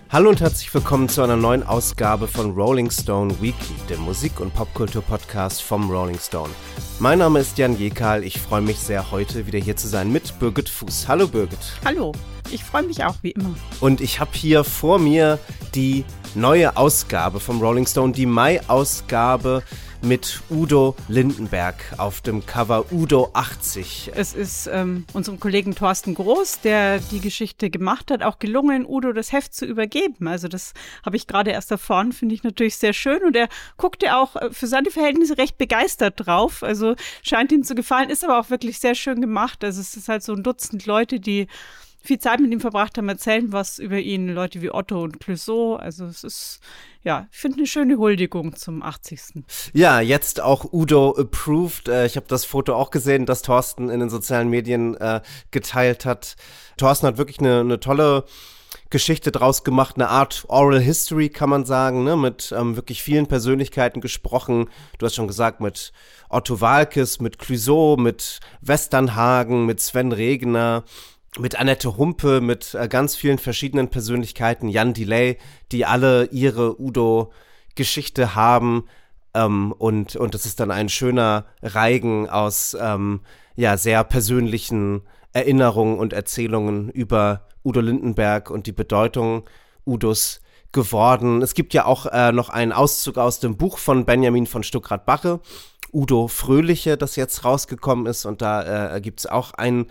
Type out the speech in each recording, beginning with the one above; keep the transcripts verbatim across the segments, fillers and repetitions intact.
Hallo und herzlich willkommen zu einer neuen Ausgabe von Rolling Stone Weekly, dem Musik- und Popkultur-Podcast vom Rolling Stone. Mein Name ist Jan Jekal, ich freue mich sehr, heute wieder hier zu sein mit Birgit Fuß. Hallo Birgit. Hallo, ich freue mich auch, wie immer. Und ich habe hier vor mir die neue Ausgabe vom Rolling Stone, die Mai-Ausgabe mit Udo Lindenberg auf dem Cover Udo achtzig. Es ist ähm, unserem Kollegen Thorsten Groß, der die Geschichte gemacht hat, auch gelungen, Udo das Heft zu übergeben. Also das habe ich gerade erst erfahren, finde ich natürlich sehr schön. Und er guckte auch für seine Verhältnisse recht begeistert drauf. Also scheint ihm zu gefallen, ist aber auch wirklich sehr schön gemacht. Also es ist halt so ein Dutzend Leute, die viel Zeit mit ihm verbracht haben, erzählen was über ihn, Leute wie Otto und Clouseau. Also es ist, ja, ich finde eine schöne Huldigung zum achtzigsten. Ja, jetzt auch Udo approved. Ich habe das Foto auch gesehen, das Thorsten in den sozialen Medien äh, geteilt hat. Thorsten hat wirklich eine, eine tolle Geschichte draus gemacht, eine Art Oral History, kann man sagen, ne? Mit ähm, wirklich vielen Persönlichkeiten gesprochen. Du hast schon gesagt, mit Otto Waalkes, mit Clouseau, mit Westernhagen, mit Sven Regner, mit Annette Humpe, mit äh, ganz vielen verschiedenen Persönlichkeiten, Jan Delay, die alle ihre Udo-Geschichte haben. Ähm, und, und das ist dann ein schöner Reigen aus ähm, ja, sehr persönlichen Erinnerungen und Erzählungen über Udo Lindenberg und die Bedeutung Udos geworden. Es gibt ja auch äh, noch einen Auszug aus dem Buch von Benjamin von Stuckrad-Barre, Udo Fröhliche, das jetzt rausgekommen ist. Und da äh, gibt es auch ein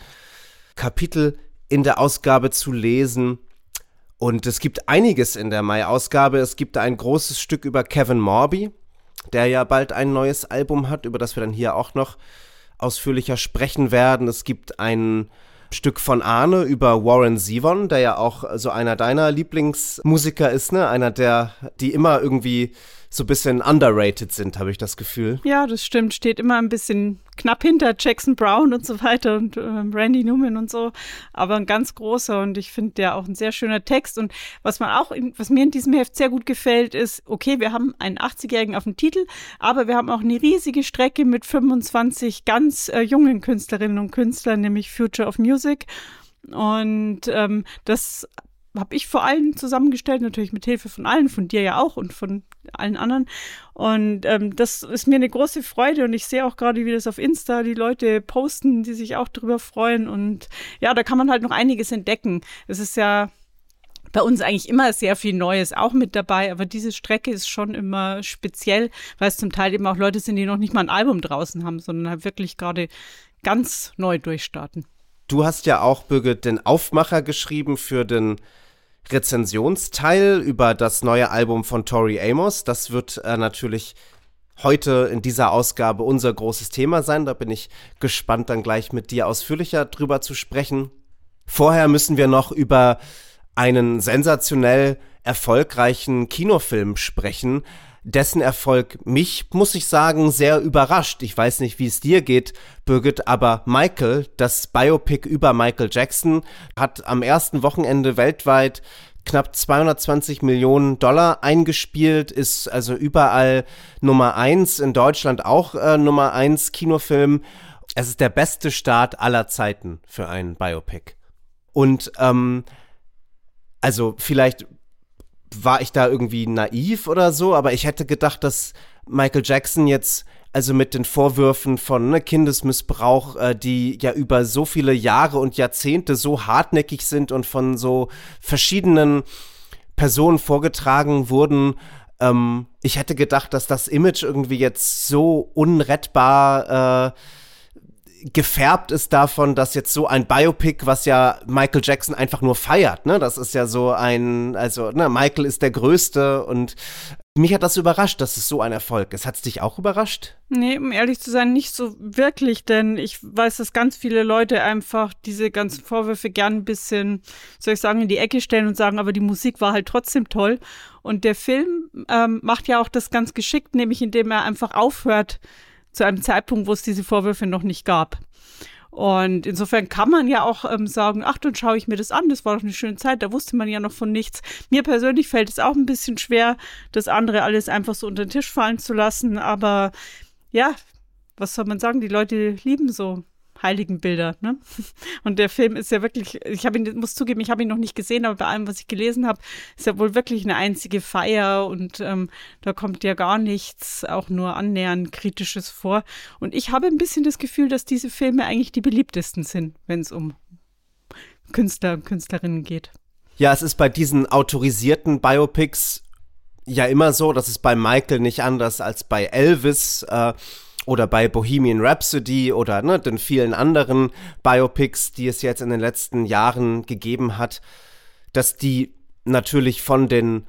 Kapitel in der Ausgabe zu lesen. Und es gibt einiges in der Mai-Ausgabe. Es gibt ein großes Stück über Kevin Morby, der ja bald ein neues Album hat, über das wir dann hier auch noch ausführlicher sprechen werden. Es gibt ein Stück von Arne über Warren Zevon, der ja auch so einer deiner Lieblingsmusiker ist, ne? Einer der, die immer irgendwie so ein bisschen underrated sind, habe ich das Gefühl. Ja, das stimmt. Steht immer ein bisschen knapp hinter Jackson Brown und so weiter und äh, Randy Newman und so. Aber ein ganz großer, und ich finde der auch ein sehr schöner Text. Und was man auch, in, was mir in diesem Heft sehr gut gefällt, ist, okay, wir haben einen achtzigjährigen auf dem Titel, aber wir haben auch eine riesige Strecke mit fünfundzwanzig ganz äh, jungen Künstlerinnen und Künstlern, nämlich Future of Music. Und ähm, das habe ich vor allem zusammengestellt, natürlich mit Hilfe von allen, von dir ja auch und von allen anderen. Und ähm, das ist mir eine große Freude, und ich sehe auch gerade, wie das auf Insta die Leute posten, die sich auch drüber freuen. Und ja, da kann man halt noch einiges entdecken. Es ist ja bei uns eigentlich immer sehr viel Neues auch mit dabei, aber diese Strecke ist schon immer speziell, weil es zum Teil eben auch Leute sind, die noch nicht mal ein Album draußen haben, sondern halt wirklich gerade ganz neu durchstarten. Du hast ja auch, Birgit, den Aufmacher geschrieben für den Rezensionsteil über das neue Album von Tori Amos. Das wird äh, natürlich heute in dieser Ausgabe unser großes Thema sein. Da bin ich gespannt, dann gleich mit dir ausführlicher drüber zu sprechen. Vorher müssen wir noch über einen sensationell erfolgreichen Kinofilm sprechen, dessen Erfolg mich, muss ich sagen, sehr überrascht. Ich weiß nicht, wie es dir geht, Birgit, aber Michael, das Biopic über Michael Jackson, hat am ersten Wochenende weltweit knapp zweihundertzwanzig Millionen Dollar eingespielt, ist also überall Nummer eins, in Deutschland auch äh, Nummer eins Kinofilm. Es ist der beste Start aller Zeiten für einen Biopic. Und ähm, also vielleicht war ich da irgendwie naiv oder so, aber ich hätte gedacht, dass Michael Jackson jetzt also mit den Vorwürfen von ne, Kindesmissbrauch, äh, die ja über so viele Jahre und Jahrzehnte so hartnäckig sind und von so verschiedenen Personen vorgetragen wurden, ähm, ich hätte gedacht, dass das Image irgendwie jetzt so unrettbar äh, gefärbt ist davon, dass jetzt so ein Biopic, was ja Michael Jackson einfach nur feiert, ne, das ist ja so ein, also, ne, Michael ist der Größte, und mich hat das überrascht, dass es so ein Erfolg ist. Hat es dich auch überrascht? Nee, um ehrlich zu sein, nicht so wirklich, denn ich weiß, dass ganz viele Leute einfach diese ganzen Vorwürfe gern ein bisschen, soll ich sagen, in die Ecke stellen und sagen, aber die Musik war halt trotzdem toll. Und der Film ähm, macht ja auch das ganz geschickt, nämlich indem er einfach aufhört, zu einem Zeitpunkt, wo es diese Vorwürfe noch nicht gab. Und insofern kann man ja auch ähm, sagen, ach, dann schaue ich mir das an, das war doch eine schöne Zeit, da wusste man ja noch von nichts. Mir persönlich fällt es auch ein bisschen schwer, das andere alles einfach so unter den Tisch fallen zu lassen, aber ja, was soll man sagen, die Leute lieben so Heiligenbilder, ne? Und der Film ist ja wirklich, ich habe ihn, muss zugeben, ich habe ihn noch nicht gesehen, aber bei allem, was ich gelesen habe, ist ja wohl wirklich eine einzige Feier und ähm, da kommt ja gar nichts, auch nur annähernd Kritisches vor. Und ich habe ein bisschen das Gefühl, dass diese Filme eigentlich die beliebtesten sind, wenn es um Künstler und Künstlerinnen geht. Ja, es ist bei diesen autorisierten Biopics ja immer so, das ist bei Michael nicht anders als bei Elvis äh, oder bei Bohemian Rhapsody oder ne, den vielen anderen Biopics, die es jetzt in den letzten Jahren gegeben hat, dass die natürlich von den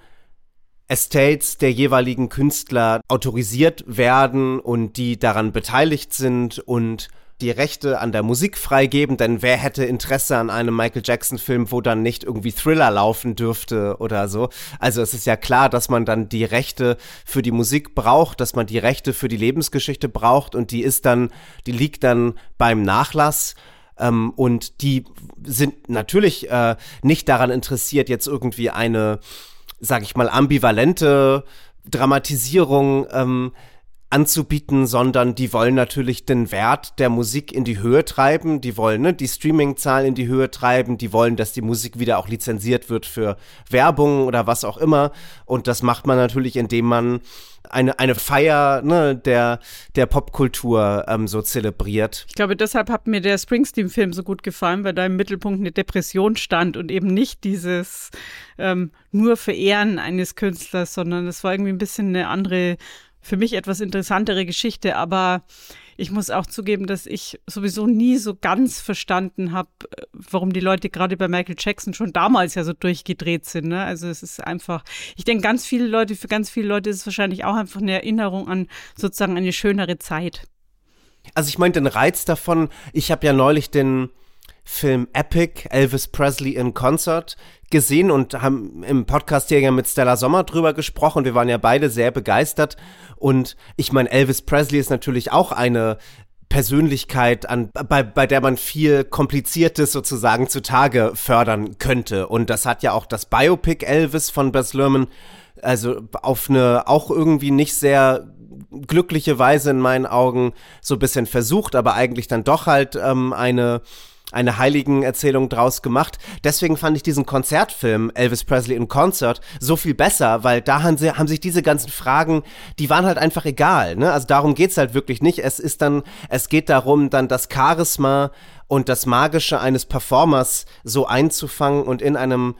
Estates der jeweiligen Künstler autorisiert werden und die daran beteiligt sind und die Rechte an der Musik freigeben, denn wer hätte Interesse an einem Michael Jackson-Film, wo dann nicht irgendwie Thriller laufen dürfte oder so. Also es ist ja klar, dass man dann die Rechte für die Musik braucht, dass man die Rechte für die Lebensgeschichte braucht und die ist dann, die liegt dann beim Nachlass. Ähm, und die sind natürlich äh, nicht daran interessiert, jetzt irgendwie eine, sag ich mal, ambivalente Dramatisierung ähm, anzubieten, sondern die wollen natürlich den Wert der Musik in die Höhe treiben, die wollen ne, die Streaming-Zahlen in die Höhe treiben, die wollen, dass die Musik wieder auch lizenziert wird für Werbung oder was auch immer und das macht man natürlich, indem man eine, eine Feier ne, der, der Popkultur ähm, so zelebriert. Ich glaube, deshalb hat mir der Springsteen-Film so gut gefallen, weil da im Mittelpunkt eine Depression stand und eben nicht dieses ähm, nur Verehren eines Künstlers, sondern es war irgendwie ein bisschen eine andere, für mich etwas interessantere Geschichte, aber ich muss auch zugeben, dass ich sowieso nie so ganz verstanden habe, warum die Leute gerade bei Michael Jackson schon damals ja so durchgedreht sind. Ne? Also es ist einfach, ich denke, ganz viele Leute, für ganz viele Leute ist es wahrscheinlich auch einfach eine Erinnerung an sozusagen eine schönere Zeit. Also ich meine, den Reiz davon, ich habe ja neulich den Film Epic, Elvis Presley in Concert, gesehen und haben im Podcast hier ja mit Stella Sommer drüber gesprochen. Wir waren ja beide sehr begeistert. Und ich meine, Elvis Presley ist natürlich auch eine Persönlichkeit, an, bei, bei der man viel Kompliziertes sozusagen zutage fördern könnte. Und das hat ja auch das Biopic Elvis von Baz Luhrmann, also auf eine auch irgendwie nicht sehr glückliche Weise in meinen Augen so ein bisschen versucht, aber eigentlich dann doch halt ähm, eine eine Heiligenerzählung draus gemacht. Deswegen fand ich diesen Konzertfilm Elvis Presley in Concert so viel besser, weil da haben, sie, haben sich diese ganzen Fragen, die waren halt einfach egal, ne? Also darum geht's halt wirklich nicht. Es ist dann, es geht darum, dann das Charisma und das Magische eines Performers so einzufangen und in einem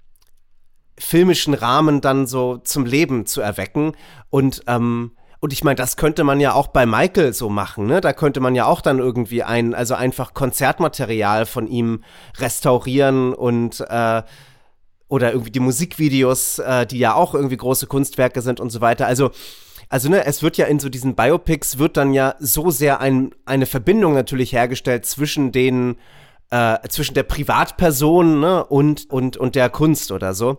filmischen Rahmen dann so zum Leben zu erwecken und ähm, Und ich meine, das könnte man ja auch bei Michael so machen, ne? Da könnte man ja auch dann irgendwie ein, also einfach Konzertmaterial von ihm restaurieren und äh, oder irgendwie die Musikvideos, äh, die ja auch irgendwie große Kunstwerke sind und so weiter. Also, also ne, es wird ja in so diesen Biopics wird dann ja so sehr ein, eine Verbindung natürlich hergestellt zwischen den, äh, zwischen der Privatperson, ne, und, und, und der Kunst oder so.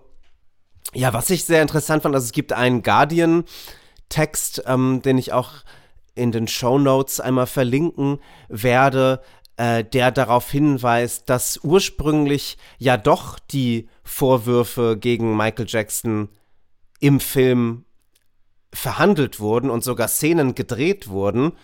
Ja, was ich sehr interessant fand, also es gibt einen Guardian Text, ähm, den ich auch in den Shownotes einmal verlinken werde, äh, der darauf hinweist, dass ursprünglich ja doch die Vorwürfe gegen Michael Jackson im Film verhandelt wurden und sogar Szenen gedreht wurden.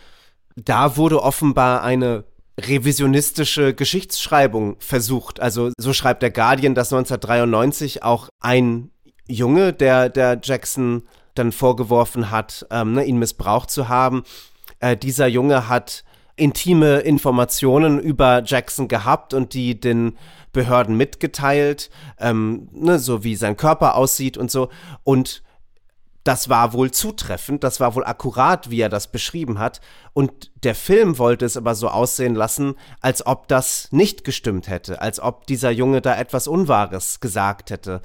Da wurde offenbar eine revisionistische Geschichtsschreibung versucht. Also so schreibt der Guardian, dass neunzehnhundertdreiundneunzig auch ein Junge, der, der Jackson dann vorgeworfen hat, ähm, ne, ihn missbraucht zu haben. Äh, dieser Junge hat intime Informationen über Jackson gehabt und die den Behörden mitgeteilt, ähm, ne, so wie sein Körper aussieht und so. Und das war wohl zutreffend, das war wohl akkurat, wie er das beschrieben hat. Und der Film wollte es aber so aussehen lassen, als ob das nicht gestimmt hätte, als ob dieser Junge da etwas Unwahres gesagt hätte.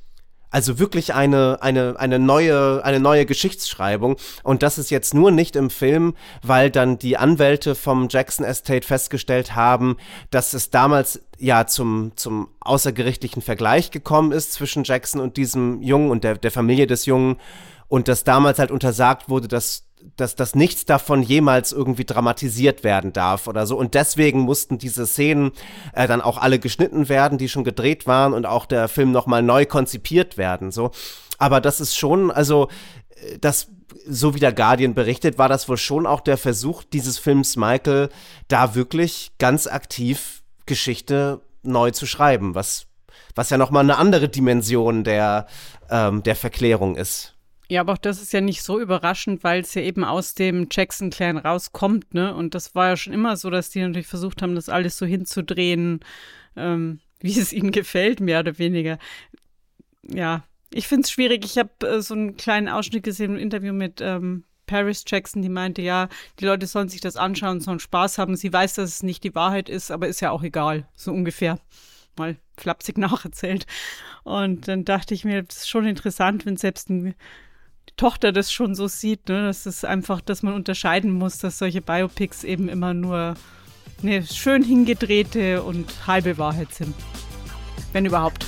Also wirklich eine, eine, eine neue, eine neue Geschichtsschreibung. Und das ist jetzt nur nicht im Film, weil dann die Anwälte vom Jackson Estate festgestellt haben, dass es damals ja zum, zum außergerichtlichen Vergleich gekommen ist zwischen Jackson und diesem Jungen und der, der Familie des Jungen. Und dass damals halt untersagt wurde, dass dass das nichts davon jemals irgendwie dramatisiert werden darf oder so. Und deswegen mussten diese Szenen äh, dann auch alle geschnitten werden, die schon gedreht waren und auch der Film nochmal neu konzipiert werden, so. Aber das ist schon, also das, so wie der Guardian berichtet, war das wohl schon auch der Versuch dieses Films Michael, da wirklich ganz aktiv Geschichte neu zu schreiben, was, was ja nochmal eine andere Dimension der, ähm, der Verklärung ist. Ja, aber auch das ist ja nicht so überraschend, weil es ja eben aus dem Jackson-Clan rauskommt, ne? Und das war ja schon immer so, dass die natürlich versucht haben, das alles so hinzudrehen, ähm, wie es ihnen gefällt, mehr oder weniger. Ja, ich finde es schwierig. Ich habe äh, so einen kleinen Ausschnitt gesehen im Interview mit ähm, Paris Jackson, die meinte, ja, die Leute sollen sich das anschauen, sollen Spaß haben. Sie weiß, dass es nicht die Wahrheit ist, aber ist ja auch egal, so ungefähr. Mal flapsig nacherzählt. Und dann dachte ich mir, das ist schon interessant, wenn selbst ein die Tochter das schon so sieht, ne? Das ist einfach, dass man unterscheiden muss, dass solche Biopics eben immer nur eine schön hingedrehte und halbe Wahrheit sind. Wenn überhaupt.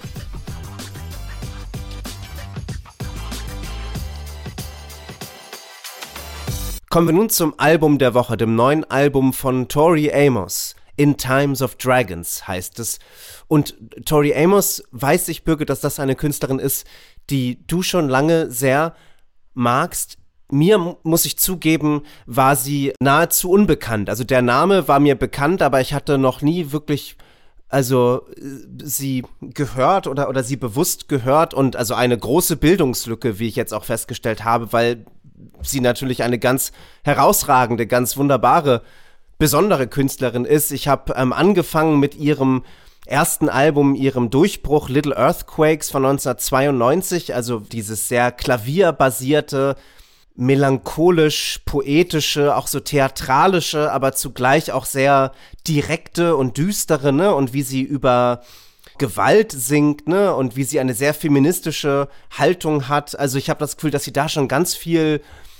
Kommen wir nun zum Album der Woche, dem neuen Album von Tori Amos. In Times of Dragons heißt es. Und Tori Amos, weiß ich, Birgit, dass das eine Künstlerin ist, die du schon lange sehr magst. Mir, muss ich zugeben, war sie nahezu unbekannt. Also der Name war mir bekannt, aber ich hatte noch nie wirklich, also sie gehört oder, oder sie bewusst gehört. Und also eine große Bildungslücke, wie ich jetzt auch festgestellt habe, weil sie natürlich eine ganz herausragende, ganz wunderbare, besondere Künstlerin ist. Ich habe ähm, angefangen mit ihrem ersten Album, ihrem Durchbruch Little Earthquakes von neunzehnhundertzweiundneunzig, also dieses sehr klavierbasierte, melancholisch, poetische, auch so theatralische, aber zugleich auch sehr direkte und düstere, ne? Und wie sie über Gewalt singt, ne? Und wie sie eine sehr feministische Haltung hat. Also ich habe das Gefühl, dass sie da schon ganz viel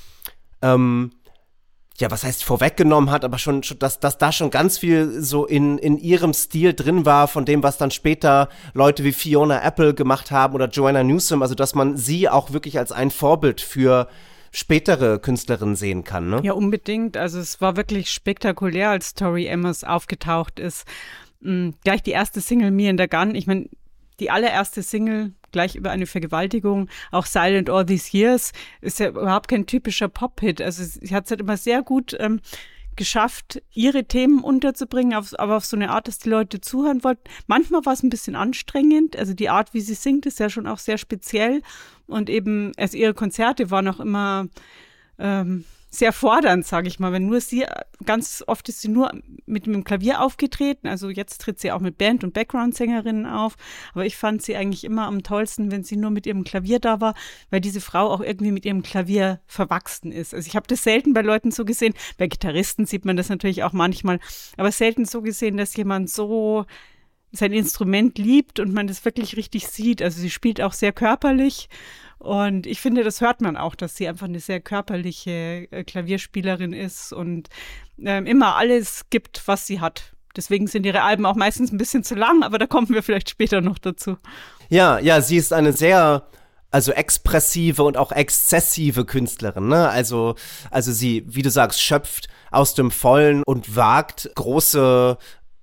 ähm, ja, was heißt vorweggenommen hat, aber schon, schon dass, dass da schon ganz viel so in, in ihrem Stil drin war, von dem, was dann später Leute wie Fiona Apple gemacht haben oder Joanna Newsom, also dass man sie auch wirklich als ein Vorbild für spätere Künstlerinnen sehen kann, ne? Ja, unbedingt. Also es war wirklich spektakulär, als Tori Amos aufgetaucht ist. Mhm. Gleich die erste Single, Me and the Gun, ich meine, die allererste Single gleich über eine Vergewaltigung, auch Silent All These Years, ist ja überhaupt kein typischer Pop-Hit. Also sie hat es halt immer sehr gut ähm, geschafft, ihre Themen unterzubringen, auf, aber auf so eine Art, dass die Leute zuhören wollten. Manchmal war es ein bisschen anstrengend, also die Art, wie sie singt, ist ja schon auch sehr speziell und eben, also ihre Konzerte waren auch immer ähm, sehr fordernd, sage ich mal, wenn nur sie, ganz oft ist sie nur mit dem Klavier aufgetreten, also jetzt tritt sie auch mit Band- und Background-Sängerinnen auf, aber ich fand sie eigentlich immer am tollsten, wenn sie nur mit ihrem Klavier da war, weil diese Frau auch irgendwie mit ihrem Klavier verwachsen ist. Also ich habe das selten bei Leuten so gesehen, bei Gitarristen sieht man das natürlich auch manchmal, aber selten so gesehen, dass jemand so sein Instrument liebt und man das wirklich richtig sieht. Also sie spielt auch sehr körperlich. Und ich finde, das hört man auch, dass sie einfach eine sehr körperliche äh, Klavierspielerin ist und ähm, immer alles gibt, was sie hat. Deswegen sind ihre Alben auch meistens ein bisschen zu lang, aber da kommen wir vielleicht später noch dazu. Ja, ja, sie ist eine sehr, also expressive und auch exzessive Künstlerin, ne? Also, also sie, wie du sagst, schöpft aus dem Vollen und wagt große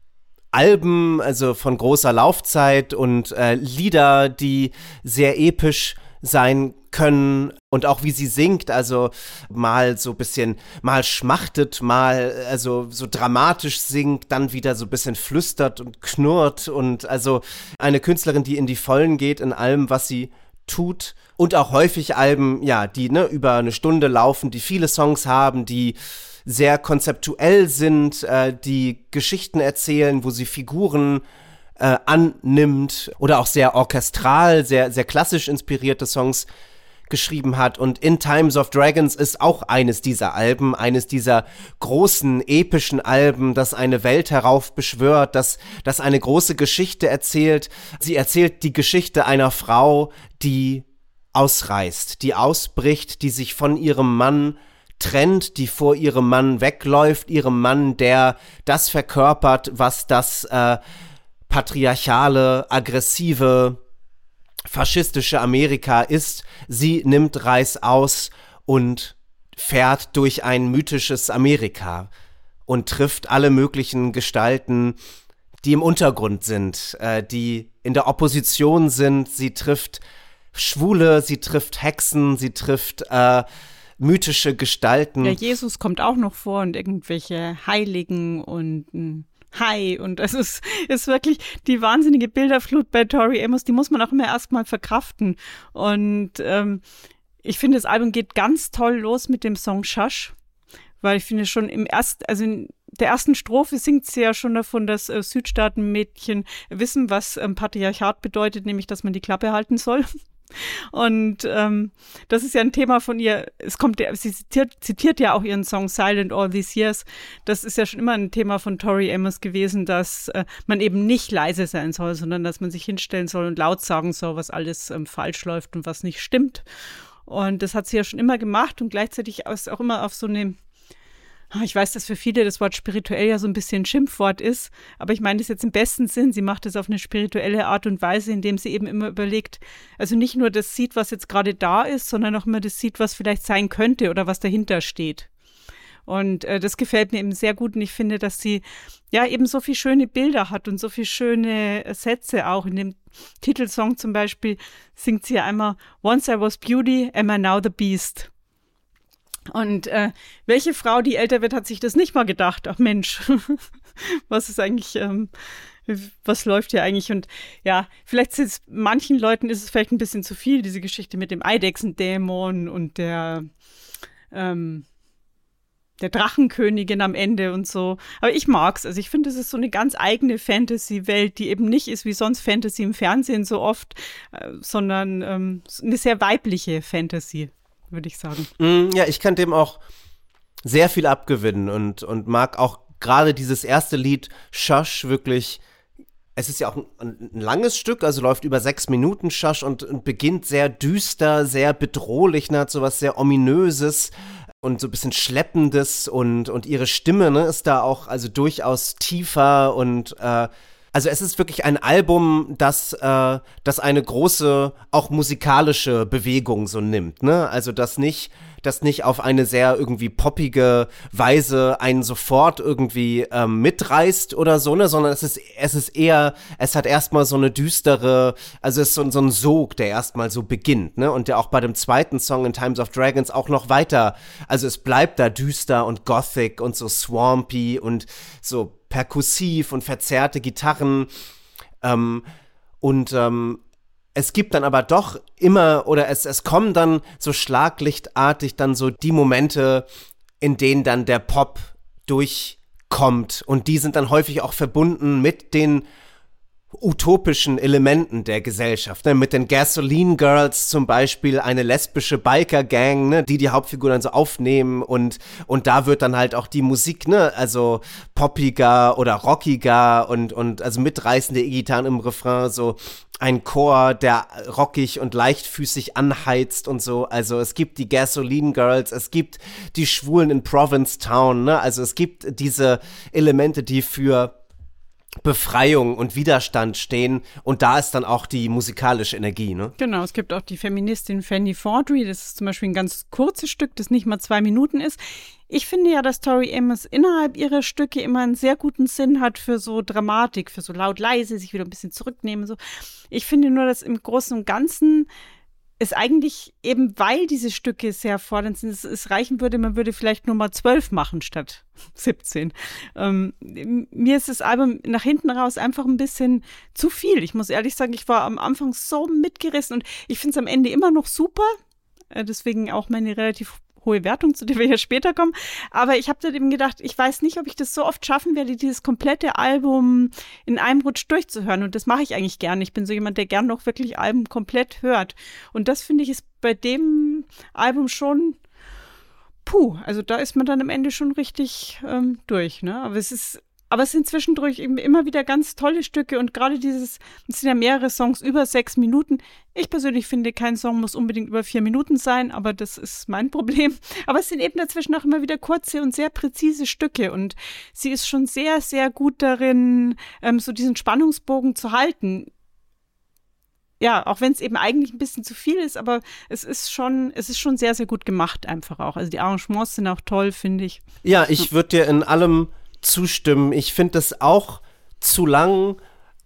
Alben, also von großer Laufzeit und äh, Lieder, die sehr episch sein können und auch wie sie singt, also mal so ein bisschen, mal schmachtet, mal also so dramatisch singt, dann wieder so ein bisschen flüstert und knurrt und also eine Künstlerin, die in die Vollen geht in allem, was sie tut und auch häufig Alben, ja, die ne, über eine Stunde laufen, die viele Songs haben, die sehr konzeptuell sind, äh, die Geschichten erzählen, wo sie Figuren Äh, annimmt oder auch sehr orchestral, sehr, sehr klassisch inspirierte Songs geschrieben hat. Und In Times of Dragons ist auch eines dieser Alben, eines dieser großen, epischen Alben, das eine Welt heraufbeschwört, das, das eine große Geschichte erzählt. Sie erzählt die Geschichte einer Frau, die ausreißt, die ausbricht, die sich von ihrem Mann trennt, die vor ihrem Mann wegläuft, ihrem Mann, der das verkörpert, was das äh, patriarchale, aggressive, faschistische Amerika ist. Sie nimmt Reißaus und fährt durch ein mythisches Amerika und trifft alle möglichen Gestalten, die im Untergrund sind, äh, die in der Opposition sind. Sie trifft Schwule, sie trifft Hexen, sie trifft äh, mythische Gestalten. Ja, Jesus kommt auch noch vor und irgendwelche Heiligen und ein Hai und es ist, ist wirklich die wahnsinnige Bilderflut bei Tori Amos, die muss man auch immer erstmal verkraften. Und ähm, ich finde, das Album geht ganz toll los mit dem Song Shush, weil ich finde schon im ersten, also in der ersten Strophe singt sie ja schon davon, dass äh, Südstaatenmädchen wissen, was ähm, Patriarchat bedeutet, nämlich, dass man die Klappe halten soll. Und ähm, das ist ja ein Thema von ihr, es kommt, sie zitiert, zitiert ja auch ihren Song Silent All These Years. Das ist ja schon immer ein Thema von Tori Amos gewesen, dass äh, man eben nicht leise sein soll, sondern dass man sich hinstellen soll und laut sagen soll, was alles ähm, falsch läuft und was nicht stimmt. Und das hat sie ja schon immer gemacht und gleichzeitig auch immer auf so eine, ich weiß, dass für viele das Wort spirituell ja so ein bisschen ein Schimpfwort ist, aber ich meine das jetzt im besten Sinn. Sie macht das auf eine spirituelle Art und Weise, indem sie eben immer überlegt, also nicht nur das sieht, was jetzt gerade da ist, sondern auch immer das sieht, was vielleicht sein könnte oder was dahinter steht. Und äh, das gefällt mir eben sehr gut und ich finde, dass sie ja eben so viele schöne Bilder hat und so viele schöne Sätze auch. In dem Titelsong zum Beispiel singt sie ja einmal Once I was beauty, am I now the beast? Und äh, welche Frau, die älter wird, hat sich das nicht mal gedacht? Ach Mensch, was ist eigentlich, ähm, was läuft hier eigentlich? Und ja, vielleicht ist es, manchen Leuten ist es vielleicht ein bisschen zu viel, diese Geschichte mit dem Eidechsendämon und der, ähm, der Drachenkönigin am Ende und so. Aber ich mag's. Also ich finde, es ist so eine ganz eigene Fantasy-Welt, die eben nicht ist wie sonst Fantasy im Fernsehen so oft, äh, sondern ähm, eine sehr weibliche Fantasy, würde ich sagen. Mm, ja, ich kann dem auch sehr viel abgewinnen und, und mag auch gerade dieses erste Lied, Shush, wirklich. Es ist ja auch ein, ein langes Stück, also läuft über sechs Minuten, Shush, und, und beginnt sehr düster, sehr bedrohlich, ne, hat so was sehr Ominöses und so ein bisschen Schleppendes und, und ihre Stimme, ne, ist da auch also durchaus tiefer und äh, also es ist wirklich ein Album, das, äh, das eine große, auch musikalische Bewegung so nimmt, ne? Also das nicht, das nicht auf eine sehr irgendwie poppige Weise einen sofort irgendwie ähm, mitreißt oder so, ne? Sondern es ist, es ist eher, es hat erstmal so eine düstere, also es ist so, so ein Sog, der erstmal so beginnt, ne? Und der auch bei dem zweiten Song in Times of Dragons auch noch weiter, also es bleibt da düster und gothic und so swampy und so perkussiv und verzerrte Gitarren ähm, und ähm, es gibt dann aber doch immer, oder es, es kommen dann so schlaglichtartig dann so die Momente, in denen dann der Pop durchkommt und die sind dann häufig auch verbunden mit den utopischen Elementen der Gesellschaft, ne? Mit den Gasoline Girls zum Beispiel, eine lesbische Biker-Gang, ne? Die die Hauptfigur dann so aufnehmen und und da wird dann halt auch die Musik, ne, also poppiger oder rockiger und und also mitreißende E-Gitarren im Refrain, so ein Chor, der rockig und leichtfüßig anheizt und so, also es gibt die Gasoline Girls, es gibt die Schwulen in Provincetown, ne, also es gibt diese Elemente, die für Befreiung und Widerstand stehen und da ist dann auch die musikalische Energie, ne? Genau, es gibt auch die Feministin Fanny Fordry, das ist zum Beispiel ein ganz kurzes Stück, das nicht mal zwei Minuten ist. Ich finde ja, dass Tori Amos innerhalb ihrer Stücke immer einen sehr guten Sinn hat für so Dramatik, für so laut-leise, sich wieder ein bisschen zurücknehmen. So. Ich finde nur, dass im Großen und Ganzen es eigentlich eben, weil diese Stücke sehr fordernd sind, es, es reichen würde, man würde vielleicht nur mal zwölf machen statt siebzehn. Ähm, mir ist das Album nach hinten raus einfach ein bisschen zu viel. Ich muss ehrlich sagen, ich war am Anfang so mitgerissen und ich finde es am Ende immer noch super. Äh, deswegen auch meine relativ hohe Wertung, zu der wir ja später kommen. Aber ich habe dann eben gedacht, ich weiß nicht, ob ich das so oft schaffen werde, dieses komplette Album in einem Rutsch durchzuhören. Und das mache ich eigentlich gerne. Ich bin so jemand, der gern noch wirklich Alben komplett hört. Und das finde ich ist bei dem Album schon, puh, also da ist man dann am Ende schon richtig ähm, durch, ne? Aber es ist Aber es sind zwischendurch eben immer wieder ganz tolle Stücke und gerade dieses, es sind ja mehrere Songs über sechs Minuten. Ich persönlich finde, kein Song muss unbedingt über vier Minuten sein, aber das ist mein Problem. Aber es sind eben dazwischen auch immer wieder kurze und sehr präzise Stücke und sie ist schon sehr, sehr gut darin, ähm, so diesen Spannungsbogen zu halten. Ja, auch wenn es eben eigentlich ein bisschen zu viel ist, aber es ist schon, es ist schon sehr, sehr gut gemacht einfach auch. Also die Arrangements sind auch toll, finde ich. Ja, ich würde dir in allem zustimmen. Ich finde das auch zu lang,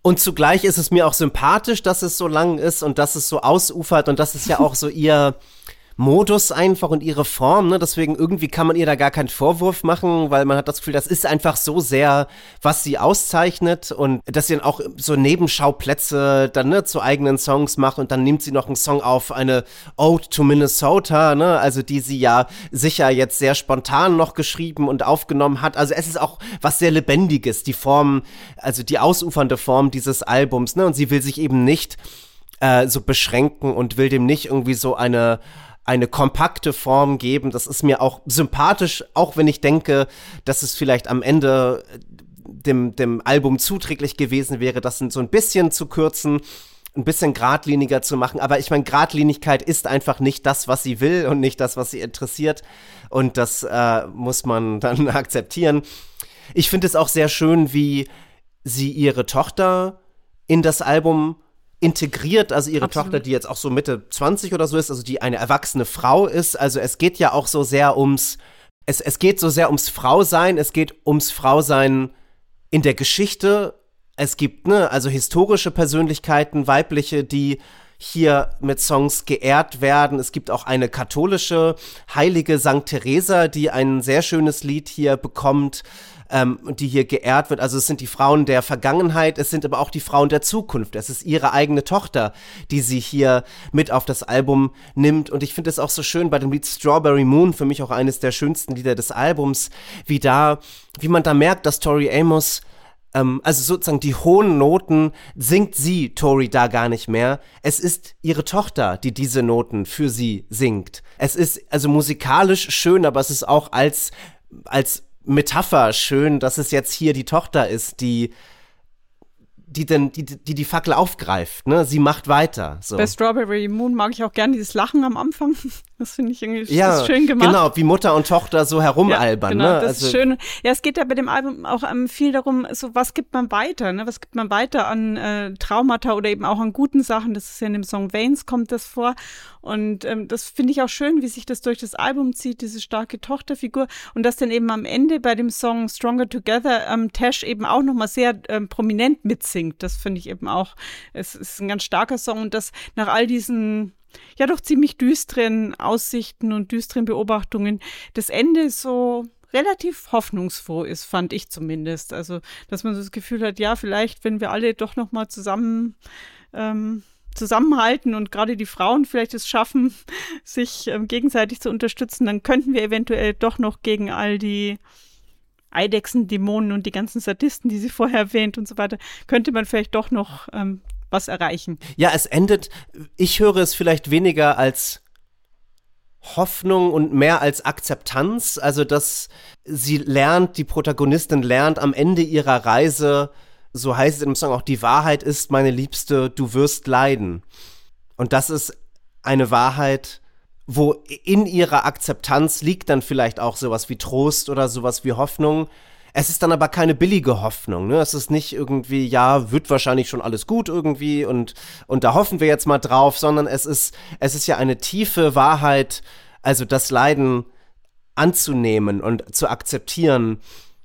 Und zugleich ist es mir auch sympathisch, dass es so lang ist und dass es so ausufert und das ist ja auch so ihr Modus einfach und ihre Form, ne? Deswegen irgendwie kann man ihr da gar keinen Vorwurf machen, weil man hat das Gefühl, das ist einfach so sehr, was sie auszeichnet und dass sie dann auch so Nebenschauplätze dann ne, zu eigenen Songs macht und dann nimmt sie noch einen Song auf, eine Ode to Minnesota, ne? Also die sie ja sicher jetzt sehr spontan noch geschrieben und aufgenommen hat. Also es ist auch was sehr Lebendiges, die Form, also die ausufernde Form dieses Albums, ne? Und sie will sich eben nicht äh, so beschränken und will dem nicht irgendwie so eine eine kompakte Form geben. Das ist mir auch sympathisch, auch wenn ich denke, dass es vielleicht am Ende dem, dem Album zuträglich gewesen wäre, das so ein bisschen zu kürzen, ein bisschen geradliniger zu machen. Aber ich meine, Geradlinigkeit ist einfach nicht das, was sie will und nicht das, was sie interessiert. Und das äh, muss man dann akzeptieren. Ich finde es auch sehr schön, wie sie ihre Tochter in das Album integriert, also ihre Absolut. Tochter, die jetzt auch so Mitte zwanzig oder so ist, also die eine erwachsene Frau ist, also es geht ja auch so sehr ums, es, es geht so sehr ums Frausein, es geht ums Frausein in der Geschichte, es gibt, ne, also historische Persönlichkeiten, weibliche, die hier mit Songs geehrt werden. Es gibt auch eine katholische heilige Sankt Theresa, die ein sehr schönes Lied hier bekommt, ähm, die hier geehrt wird. Also es sind die Frauen der Vergangenheit, es sind aber auch die Frauen der Zukunft. Es ist ihre eigene Tochter, die sie hier mit auf das Album nimmt. Und ich finde es auch so schön bei dem Lied Strawberry Moon, für mich auch eines der schönsten Lieder des Albums, wie da, wie man da merkt, dass Tori Amos also sozusagen die hohen Noten singt sie, Tori, da gar nicht mehr. Es ist ihre Tochter, die diese Noten für sie singt. Es ist also musikalisch schön, aber es ist auch als, als Metapher schön, dass es jetzt hier die Tochter ist, die die denn, die, die die Fackel aufgreift, ne? Sie macht weiter. So. Bei Strawberry Moon mag ich auch gerne dieses Lachen am Anfang. Das finde ich irgendwie ja, ist schön gemacht. Genau, wie Mutter und Tochter so herumalbern. Ja, genau, ne? das also, ist schön. Ja, es geht ja bei dem Album auch um, viel darum, so was gibt man weiter, ne? Was gibt man weiter an äh, Traumata oder eben auch an guten Sachen. Das ist ja in dem Song Veins kommt das vor. Und ähm, das finde ich auch schön, wie sich das durch das Album zieht, diese starke Tochterfigur. Und dass dann eben am Ende bei dem Song Stronger Together ähm, Tash eben auch nochmal sehr ähm, prominent mitsingt. Das finde ich eben auch, es ist ein ganz starker Song. Und das nach all diesen ja doch ziemlich düsteren Aussichten und düsteren Beobachtungen das Ende so relativ hoffnungsfroh ist, fand ich zumindest. Also, dass man so das Gefühl hat, ja, vielleicht, wenn wir alle doch noch mal zusammen ähm, zusammenhalten und gerade die Frauen vielleicht es schaffen, sich ähm, gegenseitig zu unterstützen, dann könnten wir eventuell doch noch gegen all die Eidechsen, Dämonen und die ganzen Sadisten, die sie vorher erwähnt und so weiter, könnte man vielleicht doch noch ähm, was erreichen. Ja, es endet, ich höre es vielleicht weniger als Hoffnung und mehr als Akzeptanz, also dass sie lernt, die Protagonistin lernt am Ende ihrer Reise, so heißt es im Song auch, die Wahrheit ist, meine Liebste, du wirst leiden. Und das ist eine Wahrheit, wo in ihrer Akzeptanz liegt dann vielleicht auch sowas wie Trost oder sowas wie Hoffnung. Es ist dann aber keine billige Hoffnung, ne? Es ist nicht irgendwie, ja, wird wahrscheinlich schon alles gut irgendwie und, und da hoffen wir jetzt mal drauf, sondern es ist, es ist ja eine tiefe Wahrheit, also das Leiden anzunehmen und zu akzeptieren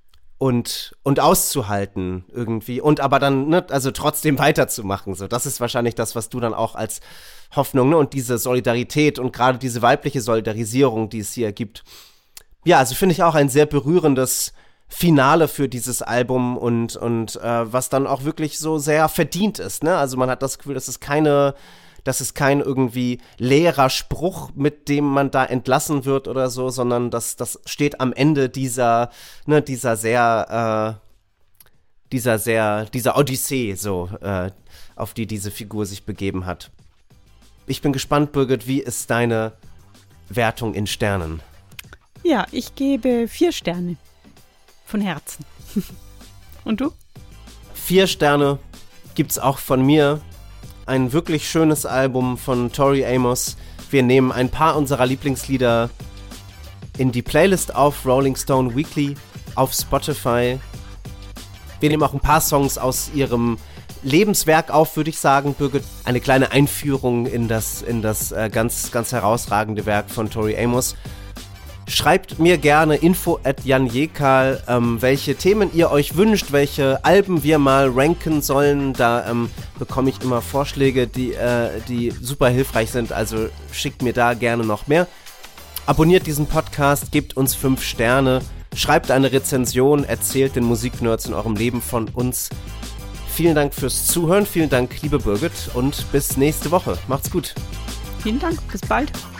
und, und auszuhalten irgendwie und aber dann, ne, also trotzdem weiterzumachen, so. Das ist wahrscheinlich das, was du dann auch als Hoffnung, ne, und diese Solidarität und gerade diese weibliche Solidarisierung, die es hier gibt. Ja, also finde ich auch ein sehr berührendes Finale für dieses Album und, und äh, was dann auch wirklich so sehr verdient ist, ne? Also man hat das Gefühl, das ist keine, das ist kein irgendwie leerer Spruch, mit dem man da entlassen wird oder so, sondern das, das steht am Ende dieser, ne, dieser sehr, äh, dieser sehr, dieser Odyssee, so, äh, auf die diese Figur sich begeben hat. Ich bin gespannt, Birgit, wie ist deine Wertung in Sternen? Ja, ich gebe vier Sterne. Von Herzen. Und du? Vier Sterne gibt's auch von mir. Ein wirklich schönes Album von Tori Amos. Wir nehmen ein paar unserer Lieblingslieder in die Playlist auf, Rolling Stone Weekly, auf Spotify. Wir nehmen auch ein paar Songs aus ihrem Lebenswerk auf, würde ich sagen, Birgit. Eine kleine Einführung in das, in das äh, ganz, ganz herausragende Werk von Tori Amos. Schreibt mir gerne info at jan jekal, ähm, welche Themen ihr euch wünscht, welche Alben wir mal ranken sollen. Da ähm, bekomme ich immer Vorschläge, die, äh, die super hilfreich sind. Also schickt mir da gerne noch mehr. Abonniert diesen Podcast, gebt uns fünf Sterne, schreibt eine Rezension, erzählt den Musiknerds in eurem Leben von uns. Vielen Dank fürs Zuhören, vielen Dank, liebe Birgit, und bis nächste Woche. Macht's gut. Vielen Dank, bis bald.